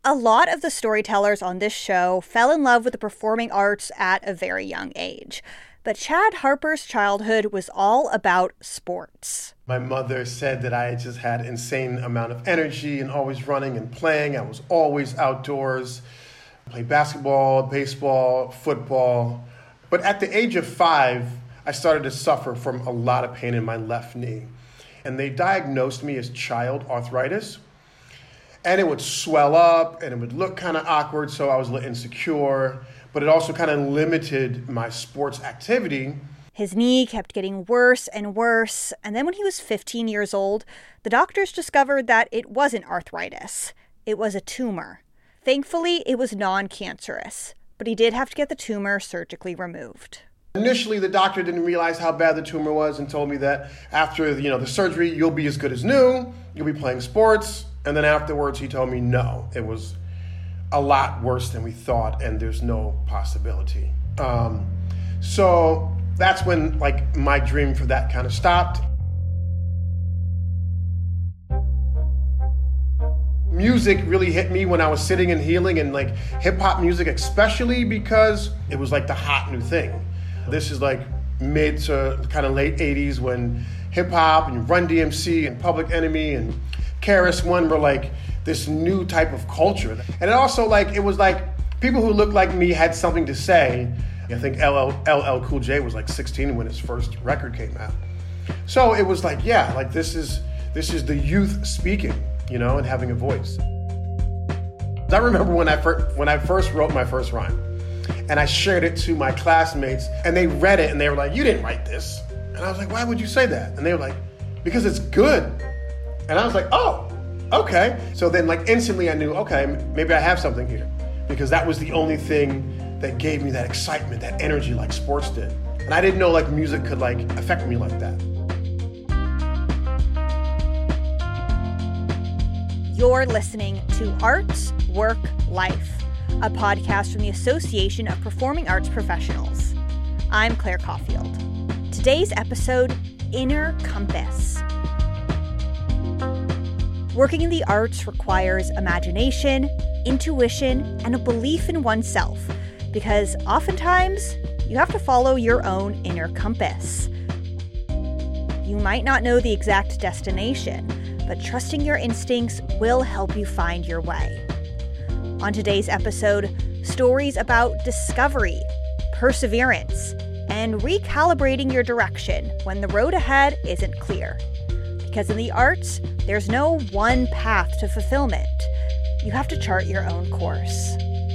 A lot of the storytellers on this show fell in love with the performing arts at a very young age. But Chad Harper's childhood was all about sports. My mother said that I just had insane amount of energy and always running and playing. I was always outdoors. I played basketball, baseball, football. But at the age of 5, I started to suffer from a lot of pain in my left knee. And they diagnosed me as child arthritis. And it would swell up and it would look kind of awkward, so I was a little insecure. But it also kind of limited my sports activity. His knee kept getting worse and worse, and then when he was 15 years old, the doctors discovered that it wasn't arthritis. It was a tumor. Thankfully, it was non-cancerous, but he did have to get the tumor surgically removed. Initially, the doctor didn't realize how bad the tumor was and told me that after the surgery, you'll be as good as new, you'll be playing sports. And then afterwards, he told me no, it was a lot worse than we thought, and there's no possibility. So that's when my dream for that kind of stopped. Music really hit me when I was sitting and healing, and hip hop music especially, because it was the hot new thing. This is mid to kind of late 80s when hip hop and Run DMC and Public Enemy and KRS-One were this new type of culture. And it also it was people who looked like me had something to say. I think LL Cool J was 16 when his first record came out. So it was this is the youth speaking, and having a voice. I remember when I first wrote my first rhyme, and I shared it to my classmates, and they read it and they were like, "You didn't write this." And I was like, "Why would you say that?" And they were like, "Because it's good." And I was like, "Oh, okay." So then instantly I knew, okay, maybe I have something here, because that was the only thing that gave me that excitement, that energy like sports did. And I didn't know music could affect me like that. You're listening to Arts, Work, Life, a podcast from the Association of Performing Arts Professionals. I'm Claire Caulfield. Today's episode, Inner Compass. Working in the arts requires imagination, intuition, and a belief in oneself, because oftentimes you have to follow your own inner compass. You might not know the exact destination, but trusting your instincts will help you find your way. On today's episode, stories about discovery, perseverance, and recalibrating your direction when the road ahead isn't clear. Because in the arts, there's no one path to fulfillment. You have to chart your own course.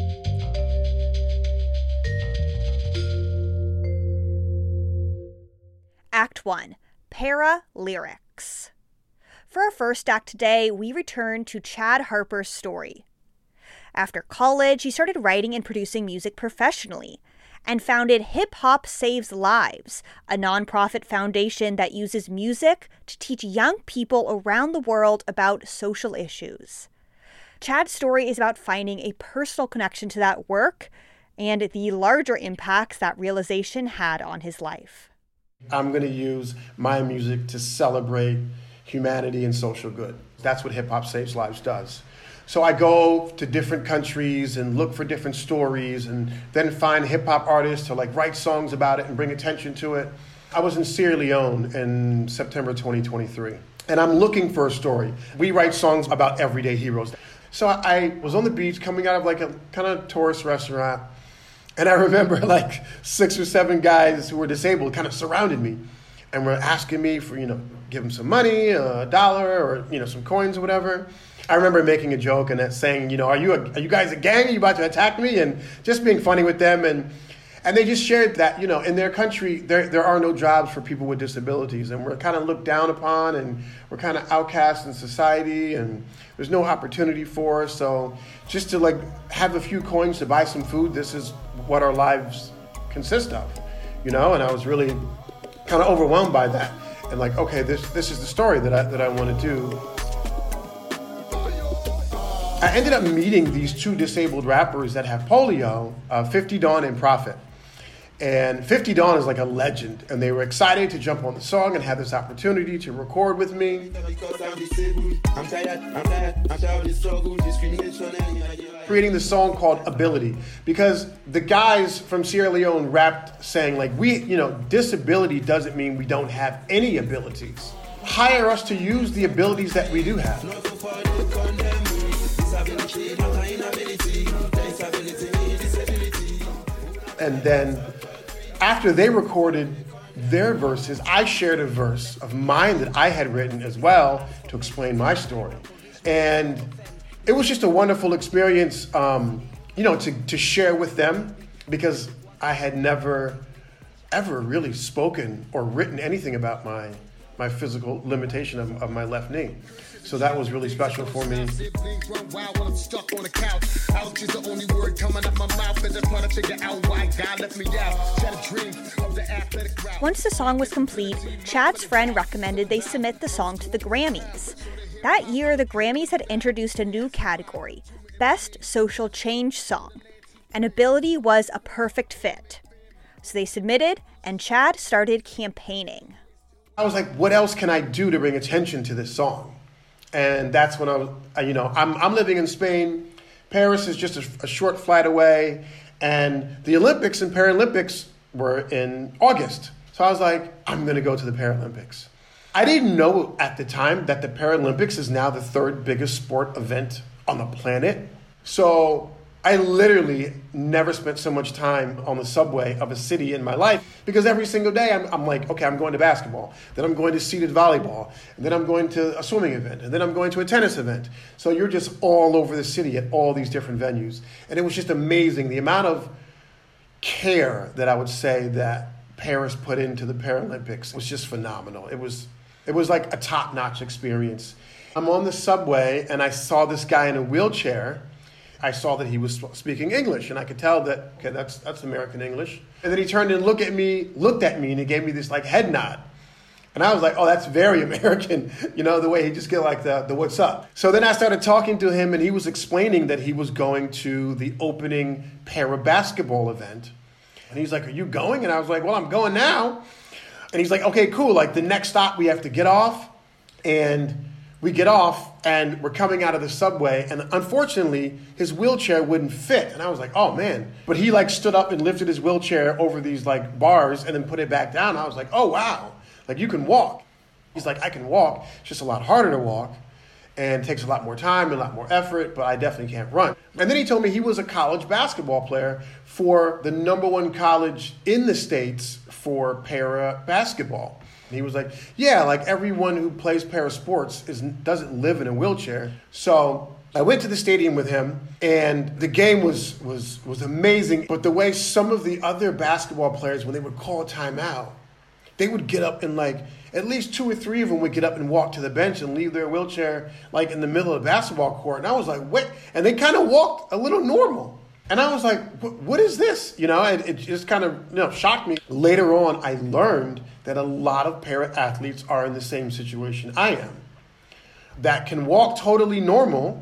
Act 1, Para-Lyrics. For our first act today, we return to Chad Harper's story. After college, he started writing and producing music professionally, and founded Hip Hop Saves Lives, a nonprofit foundation that uses music to teach young people around the world about social issues. Chad's story is about finding a personal connection to that work and the larger impacts that realization had on his life. I'm going to use my music to celebrate humanity and social good. That's what Hip Hop Saves Lives does. So I go to different countries and look for different stories and then find hip-hop artists to write songs about it and bring attention to it. I was in Sierra Leone in September 2023, and I'm looking for a story. We write songs about everyday heroes. So I was on the beach coming out of a kind of tourist restaurant, and I remember 6 or 7 guys who were disabled kind of surrounded me and were asking me for, give them some money, $1 or, some coins or whatever. I remember making a joke and saying, are you guys a gang? Are you about to attack me? And just being funny with them. And they just shared that, in their country, there are no jobs for people with disabilities. And we're kind of looked down upon, and we're kind of outcast in society, and there's no opportunity for us. So just to have a few coins to buy some food, this is what our lives consist of, And I was really kind of overwhelmed by that. And okay, this is the story that I want to do. I ended up meeting these 2 disabled rappers that have polio, 50 Dawn and Prophet. And 50 Dawn is a legend, and they were excited to jump on the song and have this opportunity to record with me. creating this song called Ability, because the guys from Sierra Leone rapped saying like, disability doesn't mean we don't have any abilities. Hire us to use the abilities that we do have. And then after they recorded their verses, I shared a verse of mine that I had written as well to explain my story. And it was just a wonderful experience, to share with them, because I had never, ever really spoken or written anything about my physical limitation of my left knee. So that was really special for me. Once the song was complete, Chad's friend recommended they submit the song to the Grammys. That year, the Grammys had introduced a new category, Best Social Change Song, and Ability was a perfect fit. So they submitted, and Chad started campaigning. I was like, what else can I do to bring attention to this song? And that's when I'm living in Spain. Paris is just a short flight away. And the Olympics and Paralympics were in August. So I was like, I'm going to go to the Paralympics. I didn't know at the time that the Paralympics is now the third biggest sport event on the planet. So I literally never spent so much time on the subway of a city in my life, because every single day I'm like, okay, I'm going to basketball, then I'm going to seated volleyball, and then I'm going to a swimming event, and then I'm going to a tennis event. So you're just all over the city at all these different venues. And it was just amazing. The amount of care that I would say that Paris put into the Paralympics was just phenomenal. It was like a top-notch experience. I'm on the subway and I saw this guy in a wheelchair. I saw that he was speaking English, and I could tell that, okay, that's American English. And then he turned and looked at me, and he gave me this like head nod. And I was like, oh, that's very American, the way he just get like the what's up. So then I started talking to him, and he was explaining that he was going to the opening para basketball event. And he's like, are you going? And I was like, well, I'm going now. And he's like, okay, cool. Like the next stop, we have to get off. And we get off and we're coming out of the subway, and unfortunately his wheelchair wouldn't fit. And I was like, oh man. But he like stood up and lifted his wheelchair over these like bars and then put it back down. I was like, oh wow, like you can walk. He's like, I can walk. It's just a lot harder to walk and takes a lot more time and a lot more effort, but I definitely can't run. And then he told me he was a college basketball player for the #1 college in the States for para basketball. And he was like, yeah, like everyone who plays para sports doesn't live in a wheelchair. So I went to the stadium with him, and the game was amazing. But the way some of the other basketball players, when they would call a timeout, they would get up and like, at least 2 or 3 of them would get up and walk to the bench and leave their wheelchair like in the middle of the basketball court. And I was like, what? And they kind of walked a little normal. And I was like, what is this? It just kind of shocked me. Later on, I learned that a lot of para-athletes are in the same situation I am, that can walk totally normal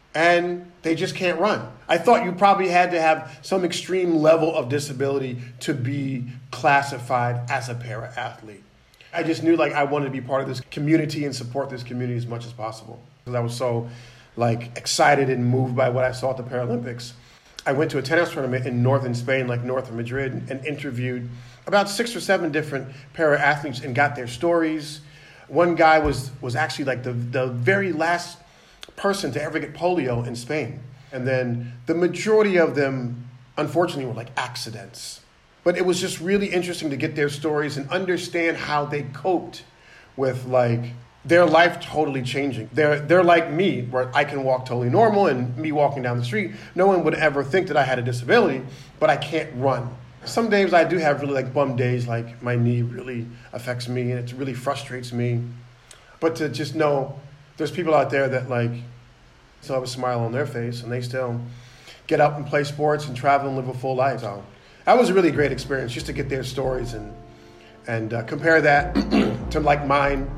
and they just can't run. I thought you probably had to have some extreme level of disability to be classified as a para-athlete. I just knew like I wanted to be part of this community and support this community as much as possible. Because I was so like excited and moved by what I saw at the Paralympics. I went to a tennis tournament in northern Spain, like north of Madrid, and interviewed about 6 or 7 different para-athletes and got their stories. One guy was actually like the very last person to ever get polio in Spain. And then the majority of them, unfortunately, were like accidents. But it was just really interesting to get their stories and understand how they coped with like their life totally changing. They're like me, where I can walk totally normal, and me walking down the street, no one would ever think that I had a disability, but I can't run. Some days I do have really like bum days, like my knee really affects me and it really frustrates me. But to just know there's people out there that like still have a smile on their face and they still get up and play sports and travel and live a full life. So that was a really great experience, just to get their stories and compare that to like mine.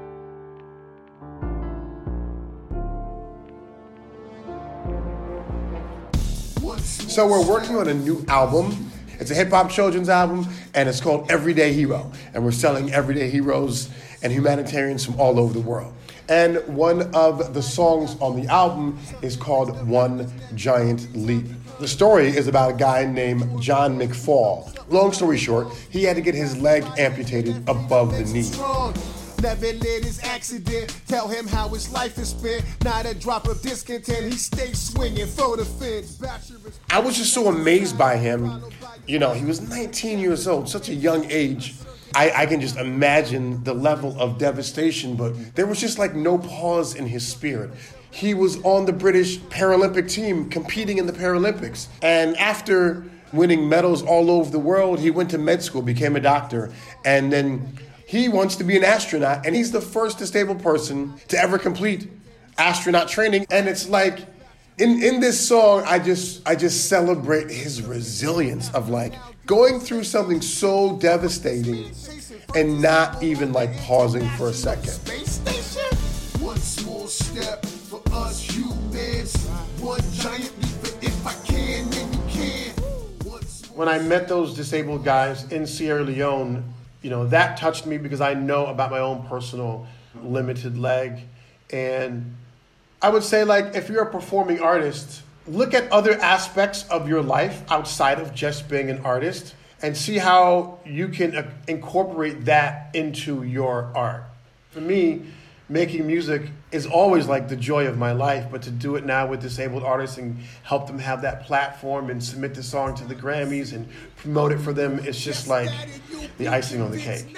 So we're working on a new album. It's a hip-hop children's album, and it's called Everyday Hero. And we're selling everyday heroes and humanitarians from all over the world. And one of the songs on the album is called One Giant Leap. The story is about a guy named John McFall. Long story short, he had to get his leg amputated above the knee. Never let his accident tell him how his life is spent. Not a drop of discontent, he stays swinging for the fence. I was just so amazed by him. You know, he was 19 years old, such a young age. I can just imagine the level of devastation, but there was just like no pause in his spirit. He was on the British Paralympic team competing in the Paralympics. And after winning medals all over the world, he went to med school, became a doctor, and then he wants to be an astronaut, and he's the first disabled person to ever complete astronaut training. And it's like, in this song, I just celebrate his resilience of like going through something so devastating and not even like pausing for a second. One small step for us humans, one giant leap for if I can, then you can. When I met those disabled guys in Sierra Leone, you know, that touched me because I know about my own personal limited leg. And I would say, like, if you're a performing artist, look at other aspects of your life outside of just being an artist and see how you can incorporate that into your art. For me, making music is always like the joy of my life, but to do it now with disabled artists and help them have that platform and submit the song to the Grammys and promote it for them, it's just like the icing on the cake.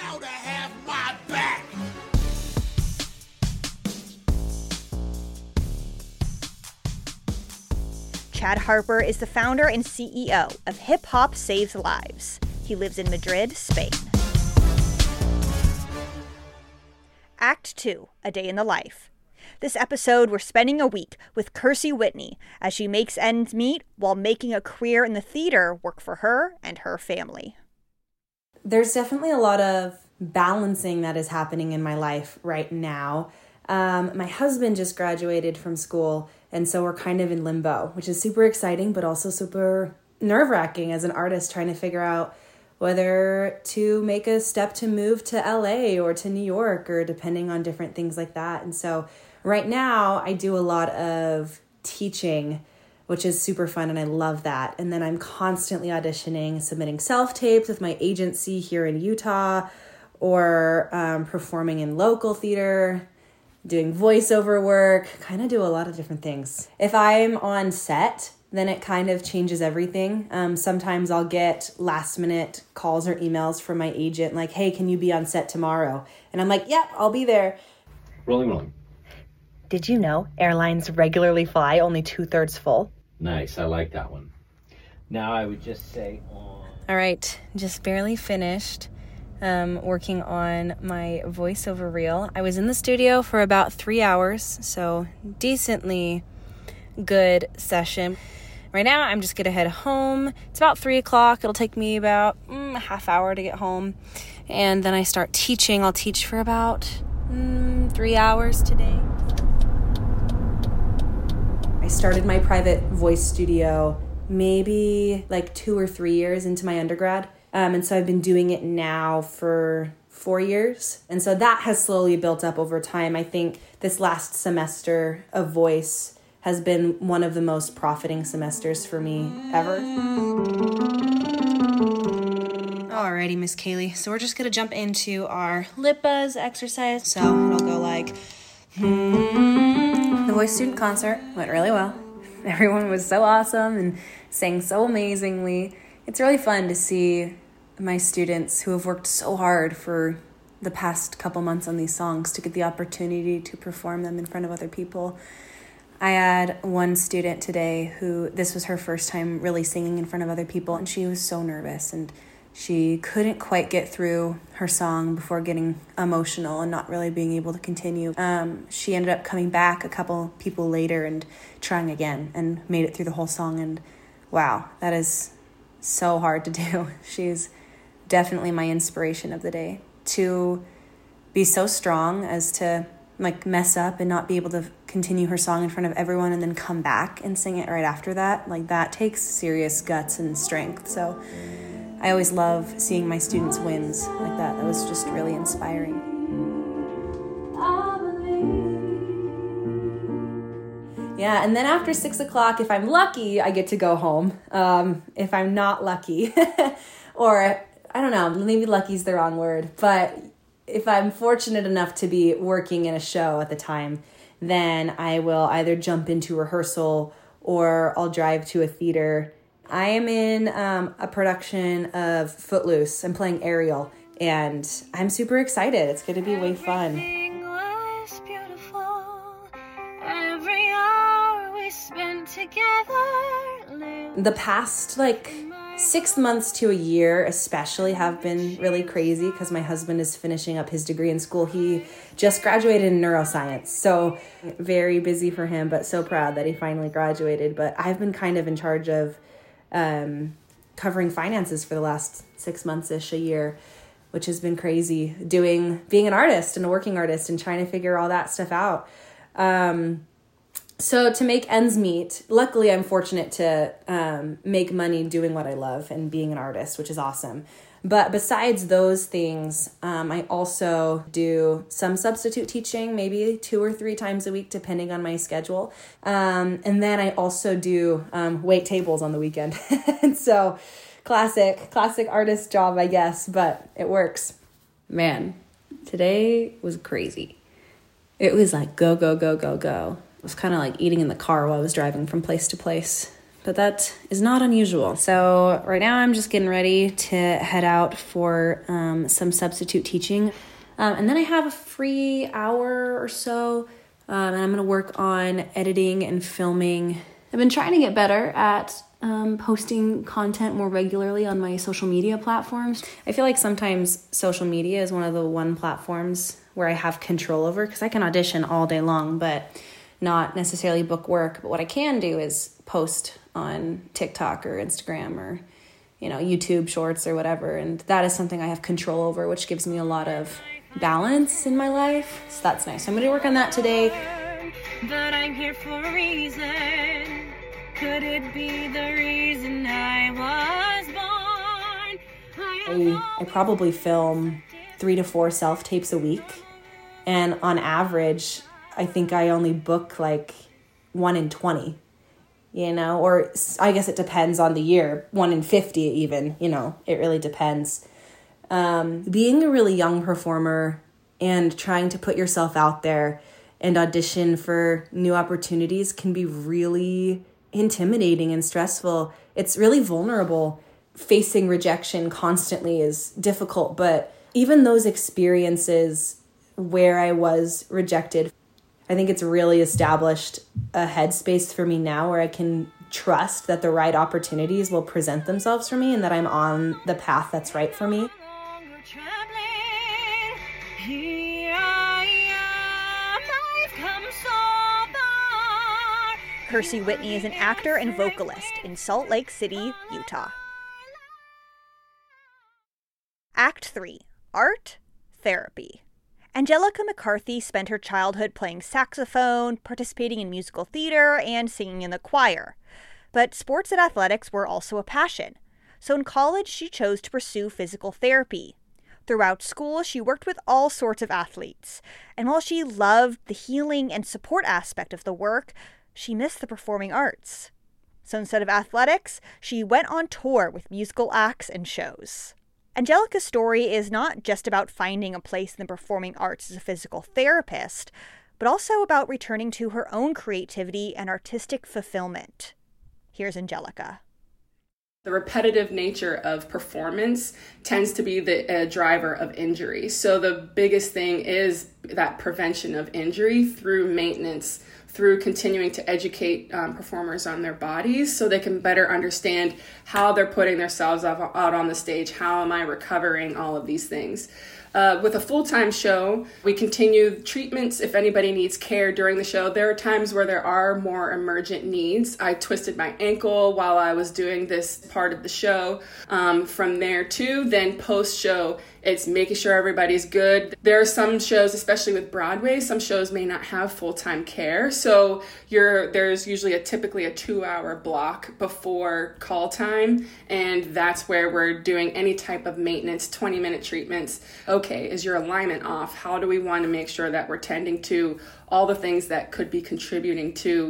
Chad Harper is the founder and CEO of Hip Hop Saves Lives. He lives in Madrid, Spain. Act 2, A Day in the Life. This episode, we're spending a week with Kersey Whitney as she makes ends meet while making a career in the theater work for her and her family. There's definitely a lot of balancing that is happening in my life right now. My husband just graduated from school, and so we're kind of in limbo, which is super exciting, but also super nerve-wracking as an artist trying to figure out whether to make a step to move to LA or to New York, or depending on different things like that. And so right now I do a lot of teaching, which is super fun, and I love that. And then I'm constantly auditioning, submitting self-tapes with my agency here in Utah, or performing in local theater, doing voiceover work, kind of do a lot of different things. If I'm on set, then it kind of changes everything. Sometimes I'll get last minute calls or emails from my agent like, hey, can you be on set tomorrow? And I'm like, yep, I'll be there. Rolling. Did you know airlines regularly fly only 2/3 full? Nice, I like that one. Now I would just say All right, just barely finished working on my voiceover reel. I was in the studio for about 3 hours, so decently good session. Right now, I'm just going to head home. It's about 3 o'clock. It'll take me about a half hour to get home. And then I start teaching. I'll teach for about 3 hours today. I started my private voice studio maybe like 2 or 3 years into my undergrad. And so I've been doing it now for 4 years. And so that has slowly built up over time. I think this last semester of voice has been one of the most profiting semesters for me ever. Alrighty, Miss Kaylee. So we're just gonna jump into our lip buzz exercise. So it'll go like, The voice student concert went really well. Everyone was so awesome and sang so amazingly. It's really fun to see my students who have worked so hard for the past couple months on these songs to get the opportunity to perform them in front of other people. I had one student today who, this was her first time really singing in front of other people, and she was so nervous, and she couldn't quite get through her song before getting emotional and not really being able to continue. She ended up coming back a couple people later and trying again and made it through the whole song, and wow, that is so hard to do. She's definitely my inspiration of the day. To be so strong as to like mess up and not be able to continue her song in front of everyone and then come back and sing it right after that, like that takes serious guts and strength. So I always love seeing my students' wins like that. That was just really inspiring. I believe. Yeah, and then after 6 o'clock, if I'm lucky, I get to go home. If I'm not lucky, or I don't know, maybe lucky is the wrong word, but if I'm fortunate enough to be working in a show at the time, then I will either jump into rehearsal or I'll drive to a theater. I am in a production of Footloose. I'm playing Ariel, and I'm super excited. It's going to be way fun. Everything was beautiful. Every hour we spent together. The past 6 months to a year especially have been really crazy because my husband is finishing up his degree in school. He just graduated in neuroscience, so very busy for him, but so proud that he finally graduated. But I've been kind of in charge of covering finances for the last 6 months-ish, a year, which has been crazy, being an artist and a working artist and trying to figure all that stuff out. So to make ends meet, luckily I'm fortunate to make money doing what I love and being an artist, which is awesome. But besides those things, I also do some substitute teaching, maybe 2 or 3 times a week, depending on my schedule. And then I also do wait tables on the weekend. And so classic artist job, I guess, but it works. Man, today was crazy. It was like go, go, go, go, go. It was kind of like eating in the car while I was driving from place to place. But that is not unusual. So right now I'm just getting ready to head out for some substitute teaching. And then I have a free hour or so, and I'm going to work on editing and filming. I've been trying to get better at posting content more regularly on my social media platforms. I feel like sometimes social media is one of the platforms where I have control over, because I can audition all day long, but not necessarily book work. But what I can do is post on TikTok or Instagram or, YouTube shorts or whatever. And that is something I have control over, which gives me a lot of balance in my life. So that's nice. So I'm going to work on that today. But I'm here for a reason. Could it be the reason I was born? I probably film 3 to 4 self-tapes a week. And on average, I think I only book 1 in 20, or I guess it depends on the year, 1 in 50 even, it really depends. Being a really young performer and trying to put yourself out there and audition for new opportunities can be really intimidating and stressful. It's really vulnerable. Facing rejection constantly is difficult, but even those experiences where I was rejected, I think it's really established a headspace for me now where I can trust that the right opportunities will present themselves for me and that I'm on the path that's right for me. Kersey Whitney is an actor and vocalist in Salt Lake City, Utah. Act 3. Art, Therapy. Angelica McCarthy spent her childhood playing saxophone, participating in musical theater, and singing in the choir. But sports and athletics were also a passion. So in college, she chose to pursue physical therapy. Throughout school, she worked with all sorts of athletes. And while she loved the healing and support aspect of the work, she missed the performing arts. So instead of athletics, she went on tour with musical acts and shows. Angelica's story is not just about finding a place in the performing arts as a physical therapist, but also about returning to her own creativity and artistic fulfillment. Here's Angelica. The repetitive nature of performance tends to be the driver of injury. So the biggest thing is that prevention of injury through maintenance, through continuing to educate performers on their bodies so they can better understand how they're putting themselves out on the stage. How am I recovering all of these things? With a full-time show, we continue treatments if anybody needs care during the show. There are times where there are more emergent needs. I twisted my ankle while I was doing this part of the show. From there too, then post-show, it's making sure everybody's good. There are some shows, especially with Broadway, some shows may not have full-time care. So there's usually typically a 2-hour block before call time. And that's where we're doing any type of maintenance, 20-minute treatments. Okay, is your alignment off? How do we want to make sure that we're tending to all the things that could be contributing to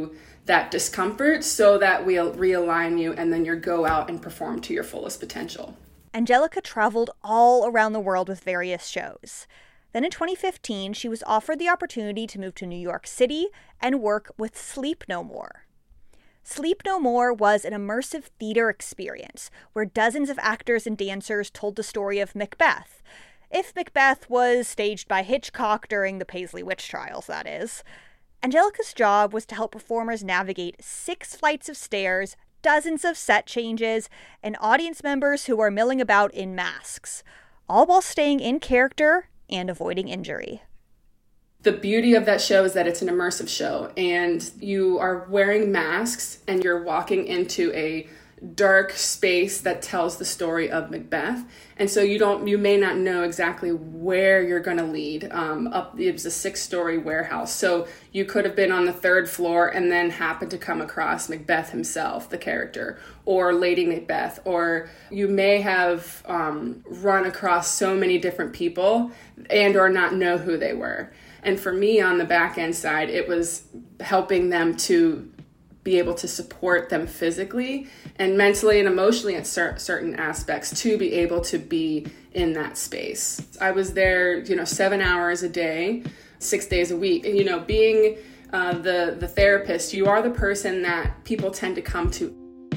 that discomfort so that we'll realign you and then you go out and perform to your fullest potential. Angelica traveled all around the world with various shows. Then in 2015, she was offered the opportunity to move to New York City and work with Sleep No More. Sleep No More was an immersive theater experience where dozens of actors and dancers told the story of Macbeth. If Macbeth was staged by Hitchcock during the Paisley witch trials, that is. Angelica's job was to help performers navigate 6 flights of stairs, dozens of set changes, and audience members who are milling about in masks, all while staying in character and avoiding injury. The beauty of that show is that it's an immersive show, and you are wearing masks and you're walking into a dark space that tells the story of Macbeth. And so you may not know exactly where you're going to lead. It was a 6-story warehouse. So you could have been on the 3rd floor and then happened to come across Macbeth himself, the character, or Lady Macbeth, or you may have run across so many different people and or not know who they were. And for me on the back end side, it was helping them to be able to support them physically and mentally and emotionally at certain aspects to be able to be in that space. I was there, 7 hours a day, 6 days a week. And, being the therapist, you are the person that people tend to come to.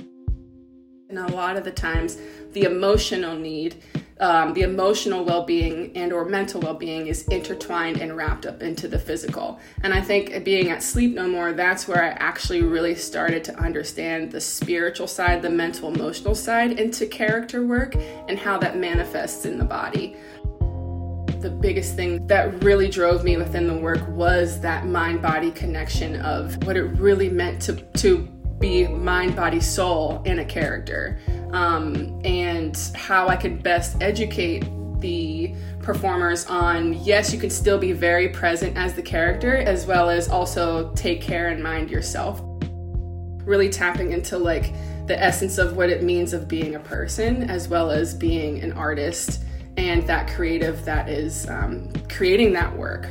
And a lot of the times, the emotional need, the emotional well-being and or mental well-being is intertwined and wrapped up into the physical. And I think being at Sleep No More, that's where I actually really started to understand the spiritual side, the mental, emotional side into character work and how that manifests in the body. The biggest thing that really drove me within the work was that mind-body connection of what it really meant to be mind, body, soul in a character, and how I could best educate the performers on, yes, you can still be very present as the character, as well as also take care and mind yourself. Really tapping into the essence of what it means of being a person, as well as being an artist and that creative that is creating that work.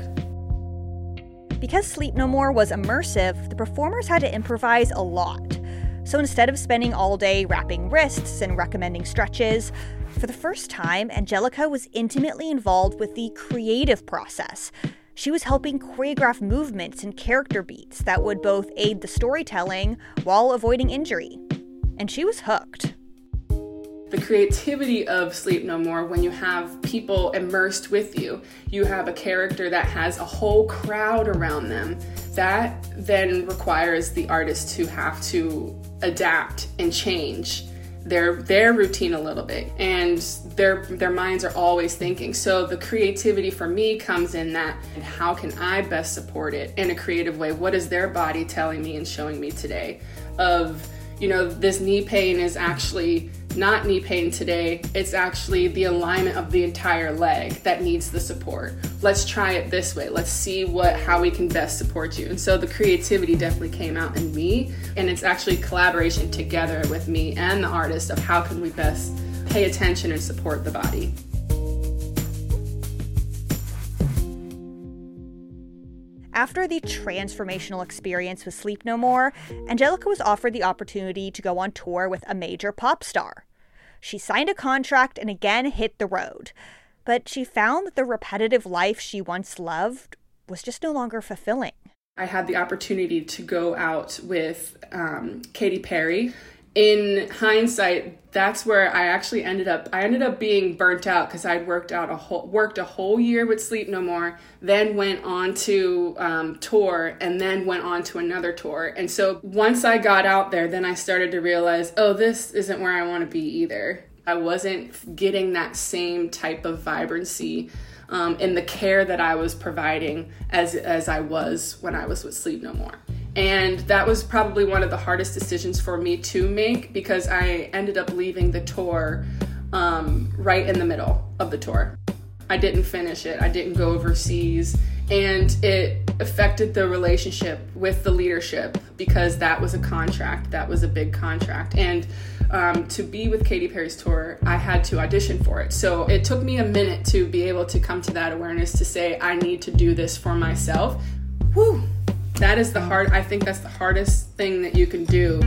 Because Sleep No More was immersive, the performers had to improvise a lot. So instead of spending all day wrapping wrists and recommending stretches, for the first time, Angelica was intimately involved with the creative process. She was helping choreograph movements and character beats that would both aid the storytelling while avoiding injury. And she was hooked. The creativity of Sleep No More, when you have people immersed with you, you have a character that has a whole crowd around them. That then requires the artist to have to adapt and change their routine a little bit, and their minds are always thinking. So the creativity for me comes in that, and how can I best support it in a creative way? What is their body telling me and showing me today? This knee pain is actually not knee pain today. It's actually the alignment of the entire leg that needs the support. Let's try it this way. Let's see how we can best support you. And so the creativity definitely came out in me, and it's actually collaboration together with me and the artist of how can we best pay attention and support the body. After the transformational experience with Sleep No More, Angelica was offered the opportunity to go on tour with a major pop star. She signed a contract and again hit the road, but she found that the repetitive life she once loved was just no longer fulfilling. I had the opportunity to go out with Katy Perry. In hindsight, that's where I actually ended up being burnt out, because I'd worked a whole year with Sleep No More, then went on to tour, and then went on to another tour. And so once I got out there, then I started to realize, this isn't where I want to be either. I wasn't getting that same type of vibrancy in the care that I was providing as I was when I was with Sleep No More. And that was probably one of the hardest decisions for me to make, because I ended up leaving the tour right in the middle of the tour. I didn't finish it. I didn't go overseas. And it affected the relationship with the leadership, because that was a contract. That was a big contract. And to be with Katy Perry's tour, I had to audition for it. So it took me a minute to be able to come to that awareness to say, I need to do this for myself. Whew. That is I think that's the hardest thing that you can do.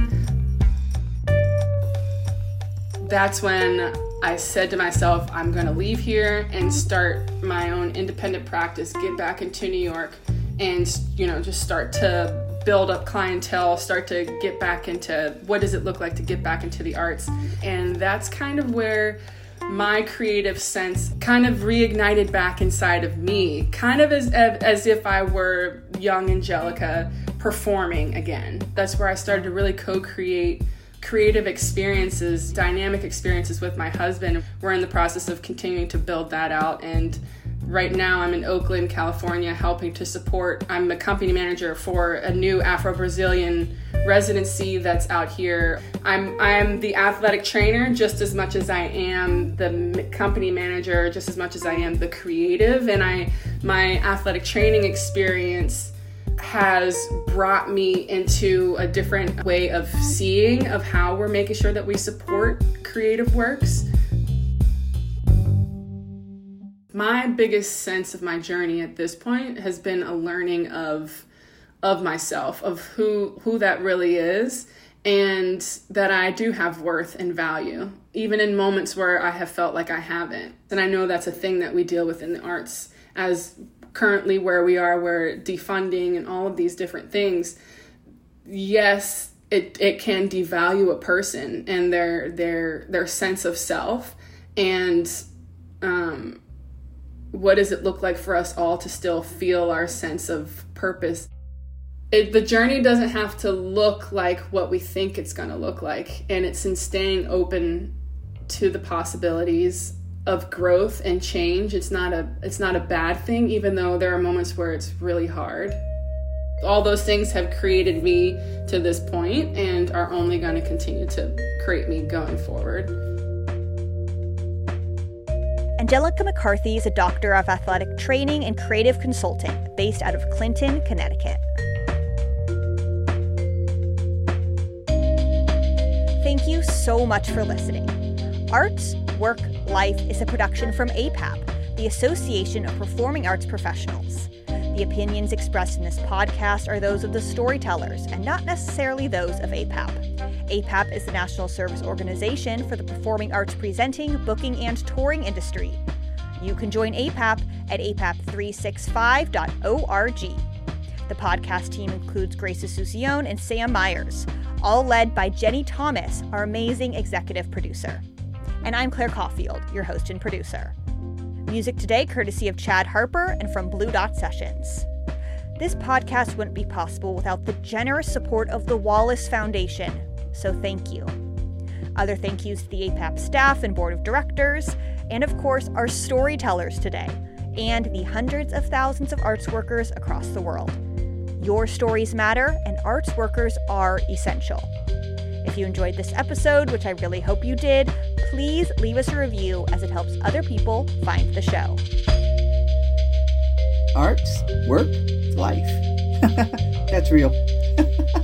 That's when I said to myself, I'm going to leave here and start my own independent practice, get back into New York, and, just start to build up clientele, start to get back into what does it look like to get back into the arts. And that's kind of where my creative sense kind of reignited back inside of me, kind of as if I were young Angelica performing again. That's where I started to really co-create creative experiences, dynamic experiences with my husband. We're in the process of continuing to build that out, and right now I'm in Oakland, California, helping to support. I'm a company manager for a new Afro-Brazilian residency that's out here. I'm the athletic trainer just as much as I am the company manager, just as much as I am the creative, and my athletic training experience has brought me into a different way of seeing of how we're making sure that we support creative works. My biggest sense of my journey at this point has been a learning of myself, of who that really is, and that I do have worth and value, even in moments where I have felt like I haven't. And I know that's a thing that we deal with in the arts as currently where we are, where defunding and all of these different things, yes, it can devalue a person and their sense of self. And what does it look like for us all to still feel our sense of purpose? The journey doesn't have to look like what we think it's going to look like. And it's in staying open to the possibilities of growth and change. It's not a bad thing, even though there are moments where it's really hard. All those things have created me to this point and are only going to continue to create me going forward. Angelica McCarthy is a doctor of athletic training and creative consulting based out of Clinton, Connecticut. Thank you so much for listening. Arts, Work, Life is a production from APAP, the Association of Performing Arts Professionals. The opinions expressed in this podcast are those of the storytellers and not necessarily those of APAP. APAP is the national service organization for the performing arts presenting, booking, and touring industry. You can join APAP at apap365.org. The podcast team includes Grace Asuncion and Sam Myers, all led by Jenny Thomas, our amazing executive producer. And I'm Claire Caulfield, your host and producer. Music today courtesy of Chad Harper and from Blue Dot Sessions. This podcast wouldn't be possible without the generous support of the Wallace Foundation, so thank you. Other thank yous to the APAP staff and board of directors, and of course our storytellers today, and the hundreds of thousands of arts workers across the world. Your stories matter, and arts workers are essential. If you enjoyed this episode, which I really hope you did, please leave us a review as it helps other people find the show. Arts, work, life. That's real.